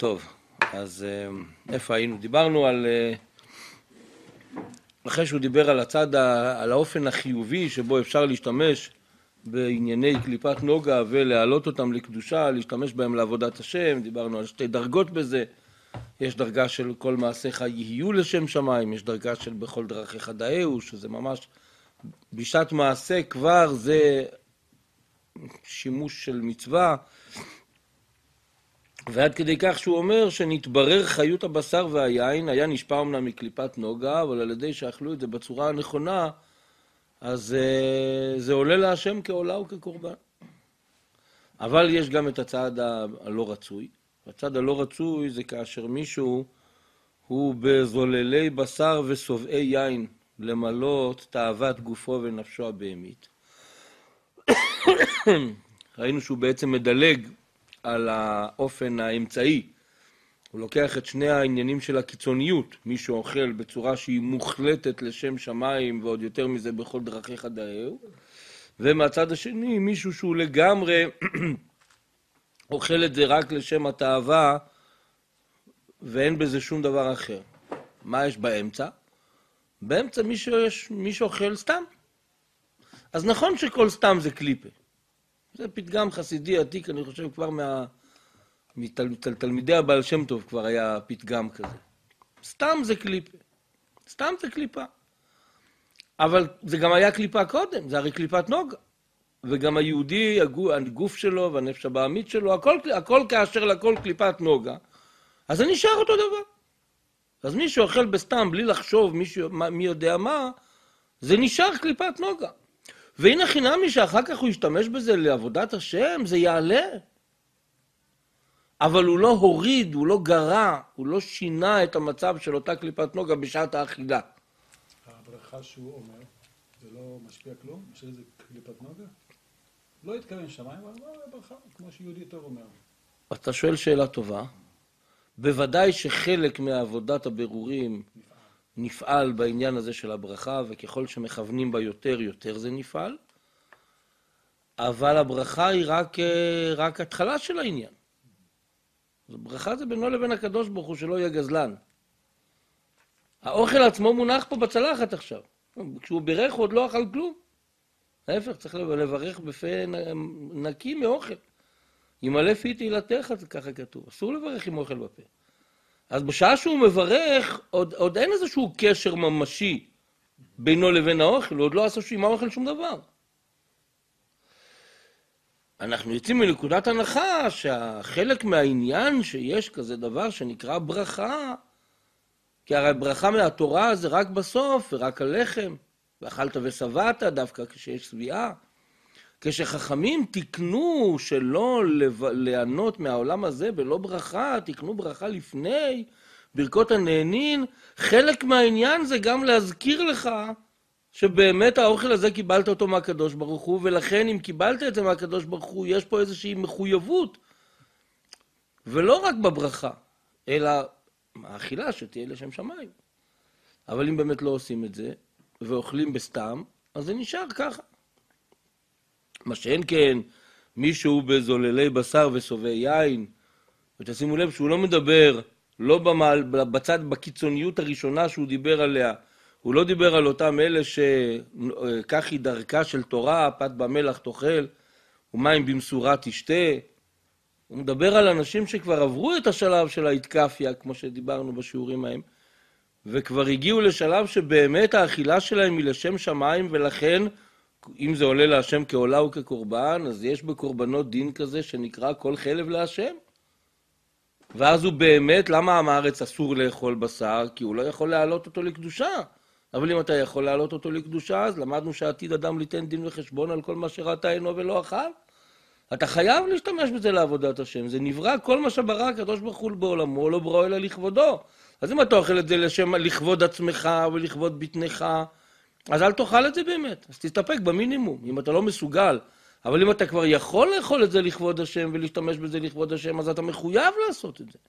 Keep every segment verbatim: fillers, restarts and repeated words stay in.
טוב, אז איפה היינו? דיברנו על, אחרי שהוא דיבר על הצד, על האופן החיובי שבו אפשר להשתמש בענייני קליפת נוגה ולהעלות אותם לקדושה, להשתמש בהם לעבודת השם. דיברנו על שתי דרגות בזה. יש דרגה של כל מעשיך יהיו לשם שמיים, יש דרגה של בכל דרכיך דאהו, שזה ממש בשעת מעשה כבר זה שימוש של מצווה. ועד כדי כך שהוא אומר שנתברר חיות הבשר והיין, היה נשפע אמנם מקליפת נוגה, אבל על ידי שאכלו את זה בצורה הנכונה, אז זה, זה עולה להשם כעולה וכקורבן. אבל יש גם את הצד הלא רצוי. הצד הלא רצוי זה כאשר מישהו הוא בזוללי בשר וסובעי יין למלות תאוות גופו ונפשו הבהמית. ראינו שהוא בעצם מדלג על האופן האמצעי. הוא לוקח את שני העניינים של הקיצוניות, מי שאוכל בצורה שהיא מוחלטת לשם שמיים ועוד יותר מזה בכל דרכיך דאהו, ומהצד השני מישהו שהוא לגמרי אוכל את זה רק לשם התאווה ואין בזה שום דבר אחר. מה יש באמצע? באמצע מי, שיש, מי שאוכל סתם. אז נכון שכל סתם זה קליפה. זה פתגם חסידי עתיק, אני חושב כבר מה... מתלמידי הבעל שם טוב כבר היה פתגם כזה. סתם זה קליפה. סתם זה קליפה. אבל זה גם היה קליפה קודם, זה הרי קליפת נוגה. וגם היהודי, הגוף שלו והנפש הבהמית שלו, הכל, הכל כאשר לכל קליפת נוגה, אז זה נשאר אותו דבר. אז מי שאוכל בסתם בלי לחשוב מי, מי יודע מה, זה נשאר קליפת נוגה. והנה חינמי שאחר כך הוא ישתמש בזה לעבודת השם, זה יעלה. אבל הוא לא הוריד, הוא לא גרע, הוא לא שינה את המצב של אותה קליפת נוגה בשעת האכילה. הברכה שהוא אומר, זה לא משפיע כלום? משל זה קליפת נוגה? לא התכוון שמיים, אבל לא ברכה, כמו שיהודי טוב אומר. אתה שואל שאלה טובה. בוודאי שחלק מעבודת הבירורים נפעל בעניין הזה של הברכה, וככל שמכוונים בה יותר, יותר זה נפעל. אבל הברכה היא רק, רק התחלה של העניין. הברכה זה בינו לבין הקדוש ברוך הוא שלא יהיה גזלן. האוכל עצמו מונח פה בצלחת עכשיו. כשהוא בירך הוא עוד לא אכל כלום. ההפך, צריך לברך בפה נקי מאוכל. ימלא פי תהילתך, ככה כתוב. אסור לברך עם אוכל בפה. אז בשעה שהוא מברך, עוד, עוד אין איזשהו קשר ממשי בינו לבין האוכל, הוא עוד לא עשה עם האוכל שום דבר. אנחנו יוצאים מנקודת הנחה שהחלק מהעניין שיש כזה דבר שנקרא ברכה, כי הרי ברכה מהתורה זה רק בסוף ורק הלחם, ואכלת ושבעת דווקא כשיש שביעה. כשחכמים תקנו שלא לענות מהעולם הזה בלא ברכה, תקנו ברכה לפני ברכות הנהנין, חלק מהעניין זה גם להזכיר לך שבאמת האוכל הזה קיבלת אותו מהקדוש ברוך הוא, ולכן אם קיבלת את זה מהקדוש ברוך הוא, יש פה איזושהי מחויבות. ולא רק בברכה, אלא האכילה שתהיה לשם שמיים. אבל אם באמת לא עושים את זה, ואוכלים בסתם, אז זה נשאר ככה. מה שאין כן, מישהו בזוללי בשר וסובעי יין, ותשימו לב שהוא לא מדבר, לא במעל, בצד, בקיצוניות הראשונה שהוא דיבר עליה, הוא לא דיבר על אותם אלה שכך היא דרכה של תורה, פת במלח תאכל, ומים במשורה תשתה. הוא מדבר על אנשים שכבר עברו את השלב של ההתקפיה, כמו שדיברנו בשיעורים ההם, וכבר הגיעו לשלב שבאמת האכילה שלהם היא לשם שמיים, ולכן אם זה עולה להשם כעולה וכקורבן, אז יש בקורבנות דין כזה שנקרא כל חלב להשם. ואז הוא באמת, למה עם הארץ אסור לאכול בשר? כי הוא לא יכול להעלות אותו לקדושה. אבל אם אתה יכול להעלות אותו לקדושה, אז למדנו שעתיד אדם ליתן דין וחשבון על כל מה שראתה עינו ולא אכל. אתה חייב להשתמש בזה לעבודת השם. זה נברא כל מה שברא הקדוש ברוך הוא בעולמו, לא ברא אלא לכבודו. אז אם אתה אוכל את זה לשם לכבוד עצמך ולכבוד בטנך, אז אל תאכל את זה באמת. אז תסתפק במינימום, אם אתה לא מסוגל. אבל אם אתה כבר יכול לאכול את זה לכבוד השם ולהשתמש בזה לכבוד השם, אז אתה מחויב לעשות את זה.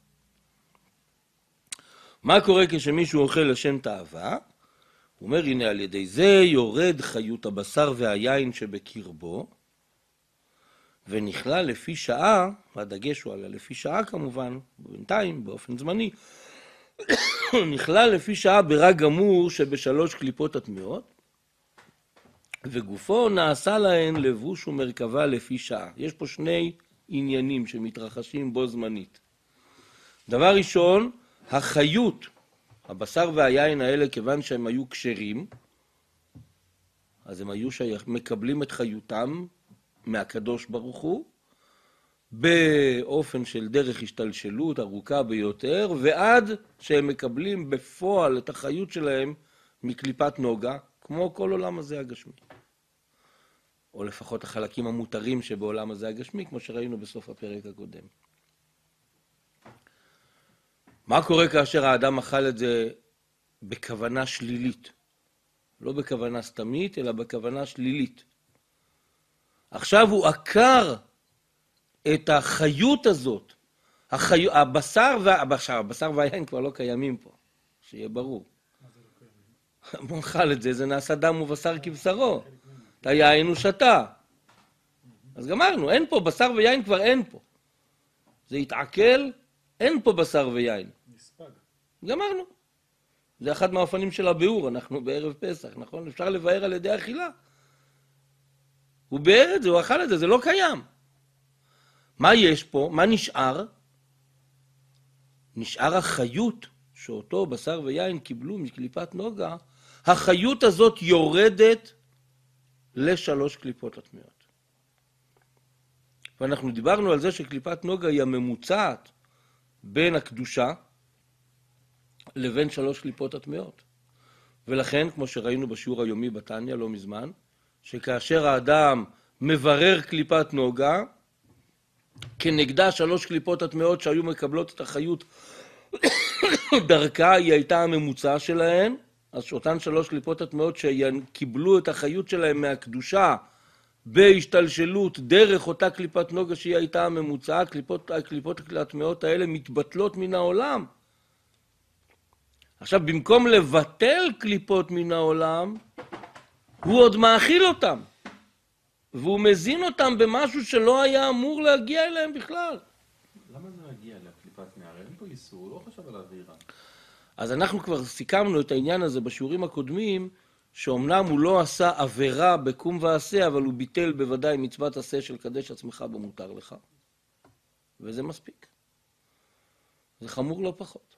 מה קורה כשמישהו אוכל לשם תאווה? הוא אומר, הנה על ידי זה יורד חיות הבשר והיין שבקרבו, ונכלל לפי שעה, והדגש הוא על לפי שעה כמובן, בינתיים, באופן זמני, נכלל לפי שעה ברג גמור שבשלוש קליפות הטמעות, וגופו נעשה להן לבוש ומרכבה לפי שעה. יש פה שני עניינים שמתרחשים בו זמנית. דבר ראשון, החיות, הבשר והיין האלה, כיוון שהם היו כשרים, אז הם היו שייך, מקבלים את חיותם מהקדוש ברוך הוא, באופן של דרך השתלשלות ארוכה ביותר, ועד שהם מקבלים בפועל את החיות שלהם מקליפת נוגה, כמו כל עולם הזה הגשמי. או לפחות החלקים המותרים שבעולם הזה הגשמי, כמו שראינו בסוף הפרק הקודם. מה קורה כאשר האדם אכל את זה בכוונה שלילית? לא בכוונה סתמית, אלא בכוונה שלילית. עכשיו הוא עקר את החיות הזאת. החי... הבשר, וה... הבשר, הבשר והיין כבר לא קיימים פה, שיהיה ברור. מה זה לא קיימים? הוא אכל את זה, זה נעשה דם ובשר כבשרו. את היין הוא שתה. אז גמרנו, אין פה, בשר ויין כבר אין פה. זה התעכל, אין פה בשר ויין. נספג. גמרנו. זה אחד מהאופנים של הביאור, אנחנו בערב פסח, נכון? אפשר לבאר על ידי אכילה. הוא ביאר את זה, הוא אכל את זה, זה לא קיים. מה יש פה? מה נשאר? נשאר החיות שאותו בשר ויין קיבלו מקליפת נוגה. החיות הזאת יורדת לשלוש קליפות הטמעות. ואנחנו דיברנו על זה שקליפת נוגה היא הממוצעת בין הקדושה לבין שלוש קליפות הטמעות. ולכן, כמו שראינו בשיעור היומי בתניא לא מזמן, שכאשר האדם מברר קליפת נוגה, כנגדה שלוש קליפות הטמעות שהיו מקבלות את החיות דרכה, היא הייתה הממוצע שלהן, אז אותן שלוש קליפות הטמעות שקיבלו את החיות שלהן מהקדושה בהשתלשלות דרך אותה קליפת נוגה שהיא הייתה הממוצע, הקליפות, הקליפות הטמעות האלה מתבטלות מן העולם. עכשיו, במקום לבטל קליפות מן העולם, הוא עוד מאכיל אותם. והוא מזין אותם במשהו שלא היה אמור להגיע אליהם בכלל. למה זה להגיע לקליפת נהר? אין פה איסור, הוא לא חשב על האווירה. אז אנחנו כבר סיכמנו את העניין הזה בשיעורים הקודמים, שאומנם הוא לא עשה עבירה בקום ועשה, אבל הוא ביטל בוודאי מצוות עשה של קדש עצמך במותר לך. וזה מספיק. זה חמור לא פחות.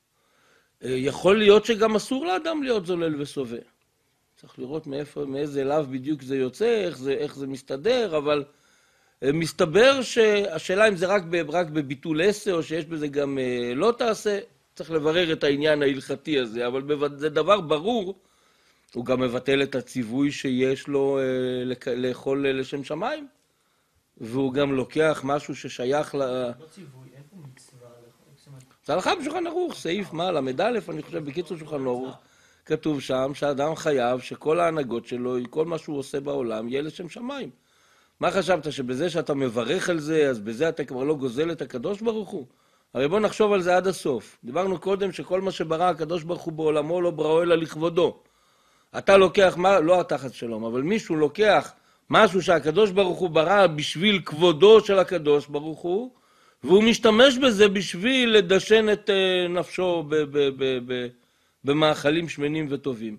יכול להיות שגם אסור לאדם להיות זולל וסובה. צריך לראות מאיפה, מאיזה אליו בדיוק זה יוצא, איך זה, איך זה מסתדר, אבל מסתבר שהשאלה אם זה רק, רק בביטול עשה, או שיש בזה גם לא תעשה, צריך לברר את העניין ההלכתי הזה, אבל זה דבר ברור, הוא גם מבטל את הציווי שיש לו לאכול לשם שמיים, והוא גם לוקח משהו ששייך ל... לא ציווי, אין פה מצווה. זה הלכה בשולחן ערוך, סעיף מה, למד א', אני חושב, בקיצור שולחן ערוך, כתוב שם שאדם חייב שכל ההנהגות שלו, כל מה שהוא עושה בעולם, יהיה לשם שמיים. מה חשבת, שבזה שאתה מברך על זה, אז בזה אתה כבר לא גוזל את הקדוש ברוך הוא? הרי בוא נחשוב על זה עד הסוף. דיברנו קודם שכל מה שברא הקדוש ברוך הוא בעולמו לא בראו אלא לכבודו. אתה לוקח, מה, לא אתה חס שלום, אבל מישהו לוקח משהו שהקדוש ברוך הוא ברא בשביל כבודו של הקדוש ברוך הוא, והוא משתמש בזה בשביל לדשן את נפשו ב- ב- ב- ב- במאכלים שמנים וטובים.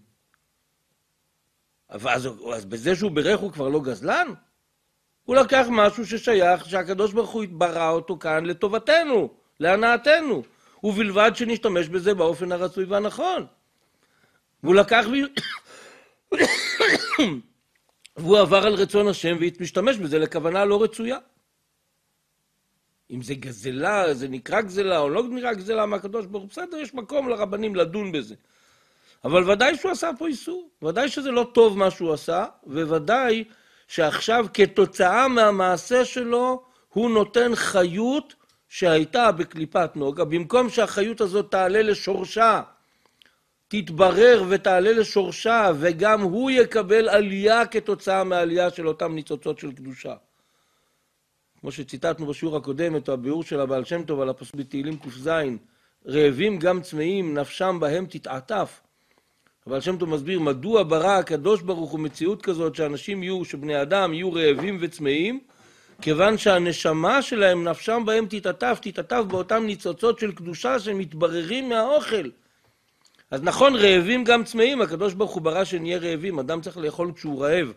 אז, אז בזה שהוא ברך הוא כבר לא גזלן? הוא לקח משהו ששייך, שהקדוש ברוך הוא ברא אותו כאן לטובתנו, להנאתנו, ובלבד שנשתמש בזה באופן הרצוי והנכון. והוא לקח ו... והוא עבר על רצון השם ומשתמש בזה לכוונה לא רצויה. אם זה גזלה, זה נקרא גזלה או לא נקרא גזלה מהקדוש ברוך הוא, בסדר, יש מקום לרבנים לדון בזה. אבל ודאי שהוא עשה פה איסור, ודאי שזה לא טוב מה שהוא עשה, וודאי שעכשיו כתוצאה מהמעשה שלו, הוא נותן חיות שהייתה בקליפת נוגה, במקום שהחיות הזאת תעלה לשורשה, תתברר ותעלה לשורשה, וגם הוא יקבל עלייה כתוצאה מהעלייה של אותם ניצוצות של קדושה. כמו שציטטנו בשיעור הקודם את הביאור של הבעל שם טוב על הפסוק בתהילים ק"ז, רעבים גם צמאים, נפשם בהם תתעטף. הבעל שם טוב מסביר מדוע ברא הקדוש ברוך הוא מציאות כזאת שאנשים יהיו, שבני אדם יהיו רעבים וצמאים, כיוון שהנשמה שלהם, נפשם בהם תתעטף, תתעטף באותם ניצוצות של קדושה שמתבררים מהאוכל. אז נכון, רעבים גם צמאים, הקדוש ברוך הוא ברא שנהיה רעבים, אדם צריך לאכול כשהוא רעב.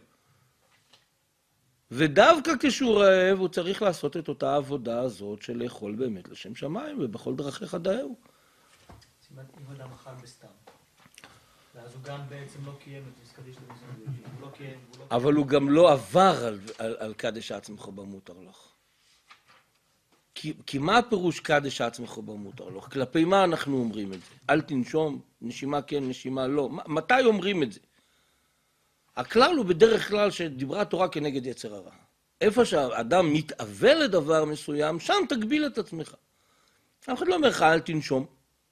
ודווקא כשהוא רעב, הוא צריך לעשות את אותה העבודה הזאת של לאכול באמת לשם שמיים, ובכל דרכיך דאהו. סימן אם אדם אכל בסתם. ואז הוא גם בעצם לא קיים את מסקדיש למסקדיש. הוא לא קיים, הוא לא... אבל הוא גם לא עבר על, על, על קדש עצמך במותר לך. כי, כי מה הפירוש קדש עצמך במותר לך? כלפי מה אנחנו אומרים את זה? אל תנשום, נשימה כן, נשימה לא. מתי אומרים את זה? הכלל הוא בדרך כלל שדיברה תורה כנגד יצר הרע. איפה שהאדם מתאווה לדבר מסוים, שם תגביל את עצמך. אף אחד לא אומר לך, אל תנשום.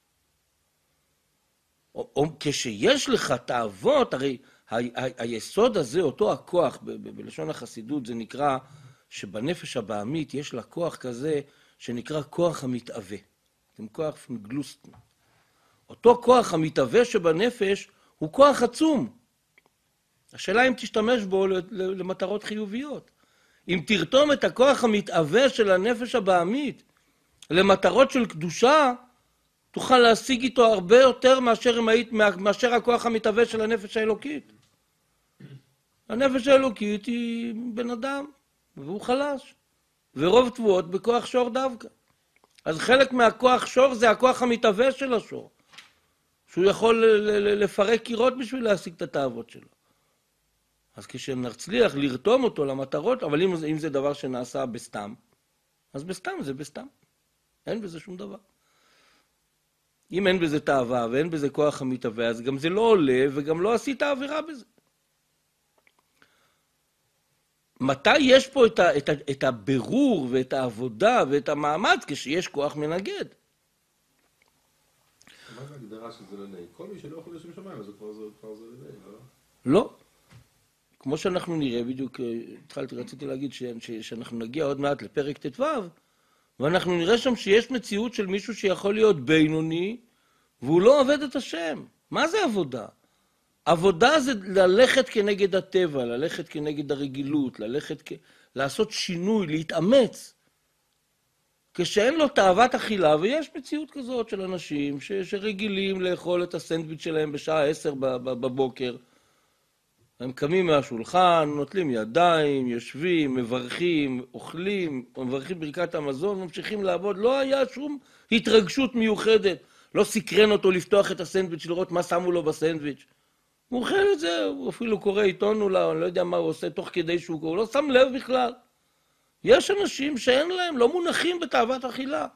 או, או כשיש לך תאוות, הרי ה- ה- היסוד הזה, אותו הכוח, ב- ב- בלשון החסידות, זה נקרא שבנפש הבעמית יש לה כוח כזה שנקרא כוח המתאווה. זה כוח גלוסטן. אותו כוח המתאווה שבנפש הוא כוח עצום. השאלה אם תשתמש בו למטרות חיוביות. אם תרתום את הכוח המתאווה של הנפש הבעמית למטרות של קדושה, תוכל להשיג איתו הרבה יותר מאשר, מאשר הכוח המתאווה של הנפש האלוקית. הנפש האלוקית היא בן אדם, והוא חלש. ורוב תבואות בכוח שור דווקא. אז חלק מהכוח שור זה הכוח המתאווה של השור. שהוא יכול לפרק קירות בשביל להשיג את התאוות שלו. אז כשנצליח לרתום אותו למטרות, אבל אם, אם זה דבר שנעשה בסתם, אז בסתם זה בסתם. אין בזה שום דבר. אם אין בזה תאווה ואין בזה כוח המתאווה, אז גם זה לא עולה וגם לא עשית עבירה בזה. מתי יש פה את, ה, את, ה, את הבירור ואת העבודה ואת המאמץ כשיש כוח מנגד? מה זה הגדרה שזה לא נהי? כל מי שלא יכול לשם שמיים, אז הוא כבר זה, כבר זה לא נהי, לא? לא. כמו שאנחנו נראה, בדיוק התחלתי, רציתי להגיד ש, ש, שאנחנו נגיע עוד מעט לפרק ט"ו, ואנחנו נראה שם שיש מציאות של מישהו שיכול להיות בינוני, והוא לא עובד את השם. מה זה עבודה? עבודה זה ללכת כנגד הטבע, ללכת כנגד הרגילות, ללכת כ... לעשות שינוי, להתאמץ. כשאין לו תאוות אכילה, ויש מציאות כזאת של אנשים ש... שרגילים לאכול את הסנדוויץ' שלהם בשעה עשר בבוקר, הם קמים מהשולחן, נוטלים ידיים, יושבים, מברכים, אוכלים, מברכים ברכת המזון, ממשיכים לעבוד. לא היה שום התרגשות מיוחדת. לא סקרן אותו לפתוח את הסנדוויץ', לראות מה שמו לו בסנדוויץ'. הוא אוכל את זה, הוא אפילו קורא עיתון אולי, אני לא יודע מה הוא עושה תוך כדי שהוא קורא, הוא לא שם לב בכלל. יש אנשים שאין להם, לא מונחים בתאוות אכילה.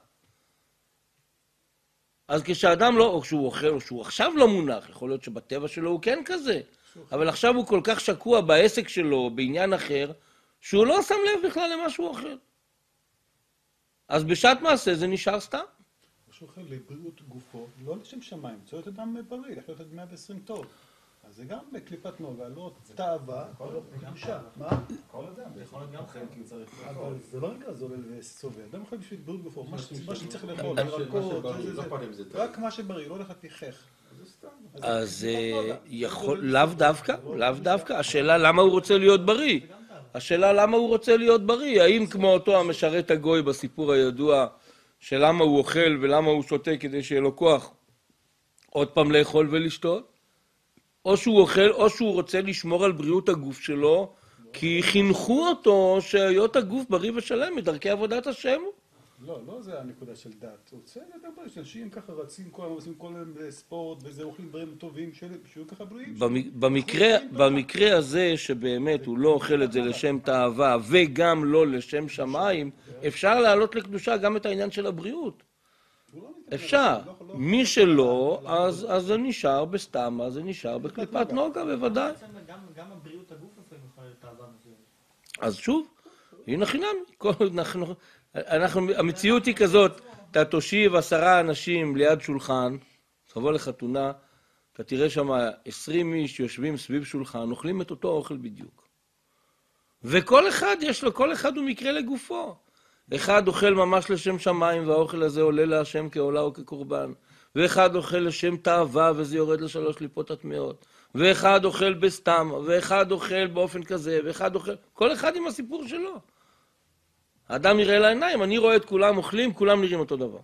אז כשאדם לא, או כשהוא אוכל, או שהוא עכשיו לא מונח, יכול להיות שבטבע שלו הוא כן כזה. אבל עכשיו הוא כל כך שקוע בעסק שלו, בעניין אחר, שהוא לא שם לב בכלל למה שהוא אוכל. אז בשעת מעשה זה נשאר סתם. הוא שאוכל לבריאות גופו, לא לשם שמיים, צריך להיות אדם בריא, לחיות עד מאה ועשרים טוב. אז זה גם בקליפת נוגה, לא תאווה, לא קדושה. מה? כל אדם, זה יכול להיות גם חלק צריך לאכול. אבל זה לא נקרא זולל וסובל, אדם יכול בשביל בריאות גופו, מה שצריך לאכול, מה ירקות, שבריא, זה, לא זה, אכפת אם זה טוב. רק מה שבריא, לא הולך לפי-חך. אז יכול, לאו דווקא, לאו דווקא. השאלה למה הוא רוצה להיות בריא. השאלה למה הוא רוצה להיות בריא. האם כמו אותו המשרת הגוי בסיפור הידוע, שלמה הוא אוכל ולמה הוא שותה כדי שיהיה לו כוח עוד פעם לאכול ולשתות? או שהוא אוכל, או שהוא רוצה לשמור על בריאות הגוף שלו, כי חינכו אותו שהיות הגוף בריא ושלם מדרכי עבודת השם. לא, לא זה הנקודה של דת. הוא רוצה לדבר בריא, שאנשים ככה רצים כל היום, עושים כל היום בספורט, וזה אוכלים דברים טובים, שיהיו ככה בריאים. במקרה, במקרה הזה שבאמת הוא לא אוכל את זה לשם תאווה וגם לא לשם שמיים, אפשר להעלות לקדושה גם את העניין של הבריאות. אפשר. מי שלא, אז, אז זה נשאר בסתם, אז זה נשאר בקליפת נוגה, בוודאי. גם, גם הבריאות הגוף לפעמים יכולה להיות תאווה מסוימת. אז שוב, הנה חינם. אנחנו, אנחנו, המציאות היא כזאת, אתה תושיב עשרה אנשים ליד שולחן, תבוא לחתונה, אתה תראה שם עשרים איש יושבים סביב שולחן, אוכלים את אותו אוכל בדיוק. וכל אחד יש לו, כל אחד הוא מקרה לגופו. אחד אוכל ממש לשם שמיים, והאוכל הזה עולה להשם כעולה או כקורבן. ואחד אוכל לשם תאווה, וזה יורד לשלוש ליפות הטמעות. ואחד אוכל בסתם, ואחד אוכל באופן כזה, ואחד אוכל... כל אחד עם הסיפור שלו. האדם יראה לעיניים, אני רואה את כולם אוכלים, כולם נראים אותו דבר.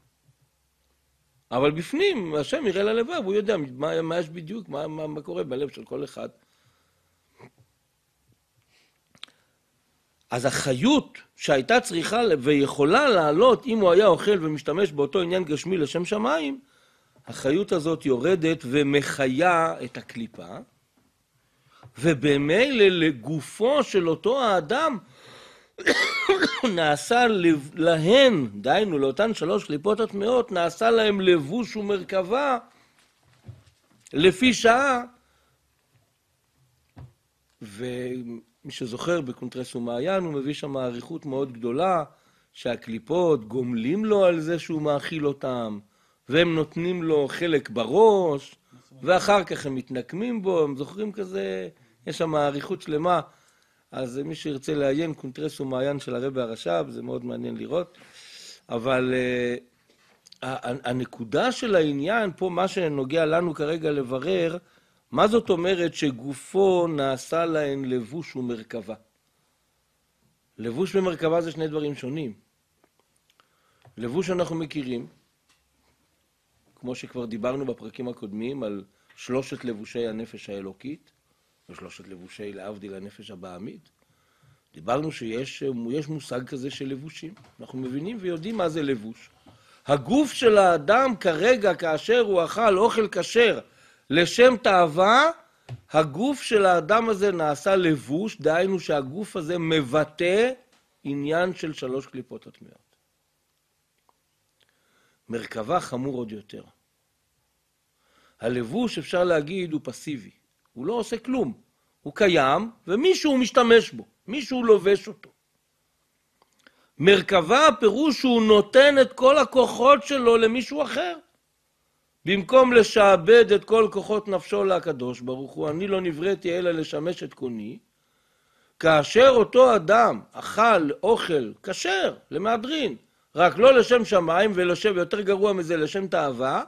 אבל בפנים, השם יראה ללבב, הוא יודע מה, מה יש בדיוק, מה, מה, מה קורה בלב של כל אחד. אז החיות שהייתה צריכה ויכולה לעלות אם הוא היה אוכל ומשתמש באותו עניין גשמי לשם שמיים, החיות הזאת יורדת ומחיה את הקליפה, ובמילא לגופו של אותו האדם נעשה להן, דיינו לאותן שלוש קליפות הטמאות, נעשה להם לבוש ומרכבה לפי שעה. ומי שזוכר בקונטרס ומעיין הוא מביא שם מעריכות מאוד גדולה שהקליפות גומלים לו על זה שהוא מאכיל אותם, והם נותנים לו חלק בראש, ואחר כך הם מתנקמים בו, הם זוכרים כזה, יש שם מעריכות שלמה. אז מי שירצה לעיין קונטרס ומעיין של הרבי הרש"ב, זה מאוד מעניין לראות. אבל uh, הנקודה של העניין פה, מה שנוגע לנו כרגע לברר, מה זאת אומרת שגופו נעשה להן לבוש ומרכבה? לבוש ומרכבה זה שני דברים שונים. לבוש אנחנו מכירים, כמו שכבר דיברנו בפרקים הקודמים, על שלושת לבושי הנפש האלוקית, ושלושת לבושי להבדיל הנפש הבעמית. דיברנו שיש יש מושג כזה של לבושים. אנחנו מבינים ויודעים מה זה לבוש. הגוף של האדם כרגע, כאשר הוא אכל אוכל כשר לשם תאווה, הגוף של האדם הזה נעשה לבוש, דהיינו שהגוף הזה מבטא עניין של שלוש קליפות הטמאות. מרכבה חמור עוד יותר. הלבוש אפשר להגיד הוא פסיבי. הוא לא עושה כלום. הוא קיים ומישהו משתמש בו. מישהו לובש אותו. מרכבה הפירוש שהוא נותן את כל הכוחות שלו למישהו אחר. במקום לשעבד את כל כוחות נפשו לקדוש ברוך הוא, אני לא נבראתי אלא לשמש את קוני, כאשר אותו אדם אכל אוכל כשר למהדרין, רק לא לשם שמיים ולשם יותר גרוע מזה לשם תאווה,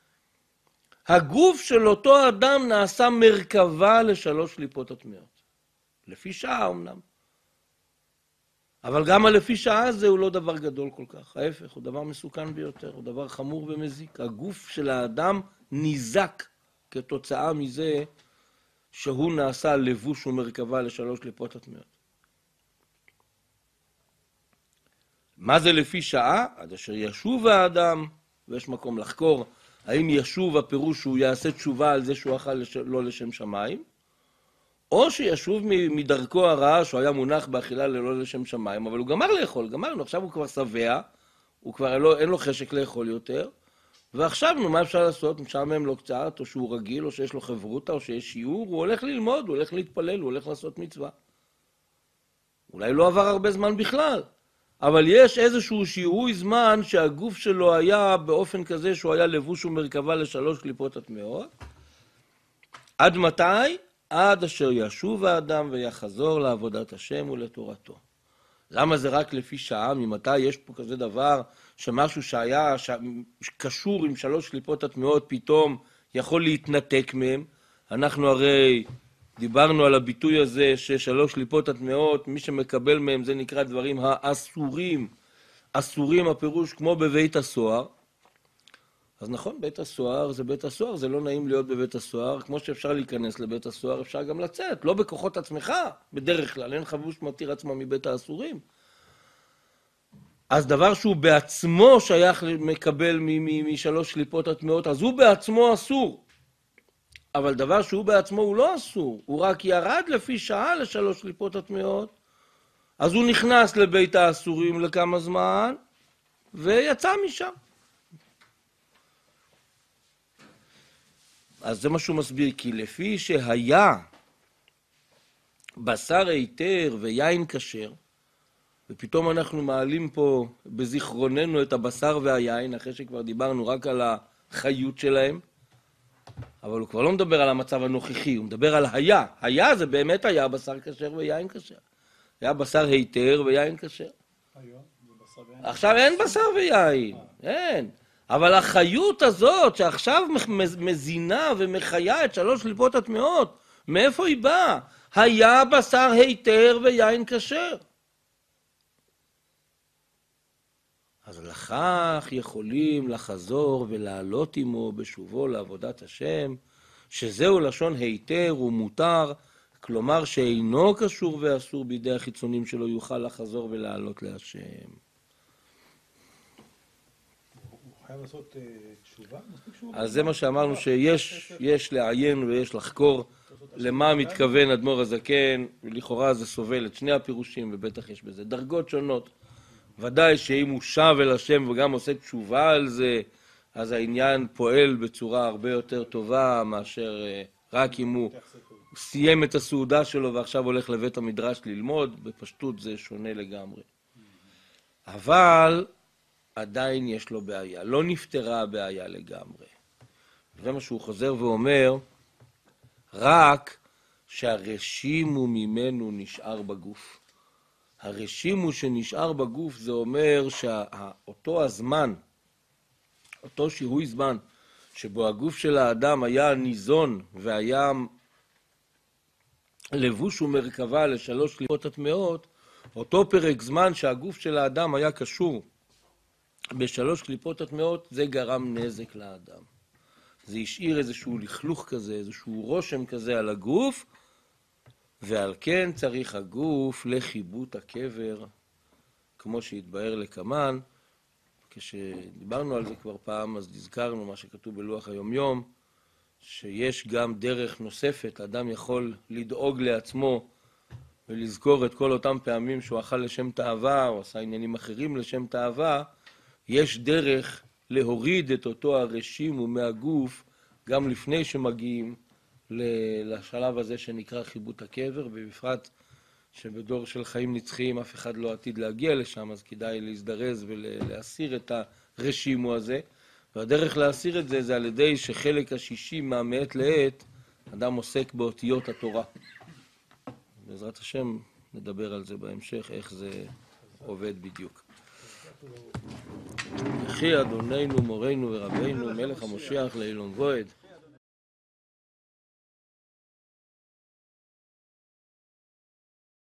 הגוף של אותו אדם נעשה מרכבה לשלוש קליפות הטמאות. לפי שעה אמנם. אבל גם הלפי שעה הזה הוא לא דבר גדול כל כך. ההפך, הוא דבר מסוכן ביותר, הוא דבר חמור ומזיק. הגוף של האדם ניזק כתוצאה מזה שהוא נעשה לבוש ומרכבה לשלוש קליפות הטמאות. מה זה לפי שעה? עד אשר ישוב האדם, ויש מקום לחקור, האם ישוב הפירוש שהוא יעשה תשובה על זה שהוא אכל לש... לא לשם שמיים, או שישוב מדרכו הרעה שהוא היה מונח באכילה ללא לשם שמיים, אבל הוא גמר לאכול, גמרנו, עכשיו הוא כבר שבע, הוא כבר לא, אין לו חשק לאכול יותר, ועכשיו נו, מה אפשר לעשות? משעמם לו קצת, או שהוא רגיל, או שיש לו חברותה, או שיש שיעור, הוא הולך ללמוד, הוא הולך להתפלל, הוא הולך לעשות מצווה. אולי לא עבר הרבה זמן בכלל, אבל יש איזשהו שיעוי זמן שהגוף שלו היה באופן כזה שהוא היה לבוש ומרכבה לשלוש קליפות הטמאות. עד מתי? עד אשר ישוב האדם ויחזור לעבודת השם ולתורתו. למה זה רק לפי שעה? ממתי יש פה כזה דבר שמשהו שהיה קשור עם שלוש קליפות הטמאות פתאום יכול להתנתק מהם? אנחנו הרי דיברנו על הביטוי הזה ששלוש קליפות הטמאות, מי שמקבל מהם זה נקרא דברים האסורים. אסורים הפירוש כמו בבית הסוהר. אז נכון, בית הסוהר זה בית הסוהר, זה לא נעים להיות בבית הסוהר, כמו שאפשר להיכנס לבית הסוהר, אפשר גם לצאת, לא בכוחות עצמך, בדרך כלל, אין חבוש מתיר עצמו מבית האסורים. אז דבר שהוא בעצמו שייך מקבל משלוש קליפות הטמאות, אז הוא בעצמו אסור. אבל דבר שהוא בעצמו הוא לא אסור, הוא רק ירד לפי שעה לשלוש קליפות הטמאות, אז הוא נכנס לבית האסורים לכמה זמן, ויצא משם. אז זה מה שהוא מסביר, כי לפי שהיה בשר היתר ויין כשר, ופתאום אנחנו מעלים פה בזיכרוננו את הבשר והיין, אחרי שכבר דיברנו רק על החיות שלהם, אבל הוא כבר לא מדבר על המצב הנוכחי, הוא מדבר על היה. היה זה באמת היה בשר כשר ויין כשר. היה בשר היתר ויין כשר. היום זה בשר ויין. עכשיו אין בשר ויין, אין. אבל החיות הזאת שעכשיו מזינה ומחיה את שלוש קליפות הטמאות, מאיפה היא באה? היה בשר היתר ויין כשר. אז לכך יכולים לחזור ולעלות עמו בשובו לעבודת השם, שזהו לשון היתר ומותר, כלומר שאינו קשור ואסור בידי החיצונים שלו יוכל לחזור ולעלות להשם. הוא חייב לעשות אה, תשובה? מספיק שהוא... אז זה מה שאמרנו שיש יש לעיין ויש לחקור למה מתכוון אדמו"ר הזקן, ולכאורה זה סובל את שני הפירושים ובטח יש בזה דרגות שונות. ודאי שאם הוא שב אל השם וגם עושה תשובה על זה, אז העניין פועל בצורה הרבה יותר טובה מאשר רק אם הוא סיים את הסעודה שלו ועכשיו הולך לבית המדרש ללמוד. בפשטות זה שונה לגמרי. אבל עדיין יש לו בעיה, לא נפתרה הבעיה לגמרי. זה מה שהוא חוזר ואומר, רק שהרשימו ממנו נשאר בגוף. הרשימו שנשאר בגוף זה אומר שאותו הזמן, אותו שיהוי זמן, שבו הגוף של האדם היה ניזון והיה לבוש ומרכבה לשלוש קליפות הטמעות, אותו פרק זמן שהגוף של האדם היה קשור בשלוש קליפות הטמעות, זה גרם נזק לאדם. זה השאיר איזשהו לכלוך כזה, איזשהו רושם כזה על הגוף, ועל כן צריך הגוף לחיבוט הקבר, כמו שהתבאר לקמן. כשדיברנו על זה כבר פעם, אז נזכרנו מה שכתוב בלוח היומיום, שיש גם דרך נוספת, אדם יכול לדאוג לעצמו ולזכור את כל אותם פעמים שהוא אכל לשם תאווה, או עשה עניינים אחרים לשם תאווה. יש דרך להוריד את אותו הרשימו מהגוף, גם לפני שמגיעים לשלב הזה שנקרא חיבוט הקבר, ובפרט שבדור של חיים נצחיים אף אחד לא עתיד להגיע לשם, אז כדאי להזדרז ולהסיר את הרשימו הזה. והדרך להסיר את זה זה על ידי שחלק השישי מהמעת לעת אדם עוסק באותיות התורה. בעזרת השם נדבר על זה בהמשך, איך זה עובד בדיוק. יחי אדוננו מורנו ורבנו מלך המשיח לעילום ועד.